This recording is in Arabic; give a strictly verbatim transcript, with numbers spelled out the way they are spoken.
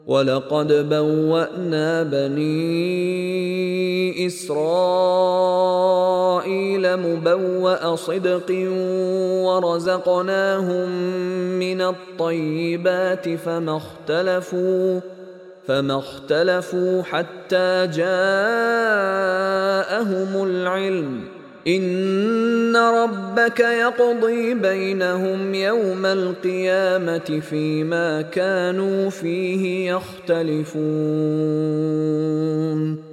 وَلَقَدْ بَوَّأْنَا بَنِي إِسْرَائِيلَ مُبَوَّأَ صِدْقٍ وَرَزَقْنَاهُم مِّنَ الطَّيِّبَاتِ فَمَا اخْتَلَفُوا فَمَا اخْتَلَفُوا حَتَّىٰ جَاءَهُمُ الْعِلْمُ ۚ إِنَّ رَبَّكَ يَقْضِي بَيْنَهُمْ يَوْمَ الْقِيَامَةِ فِيمَا كَانُوا فِيهِ يَخْتَلِفُونَ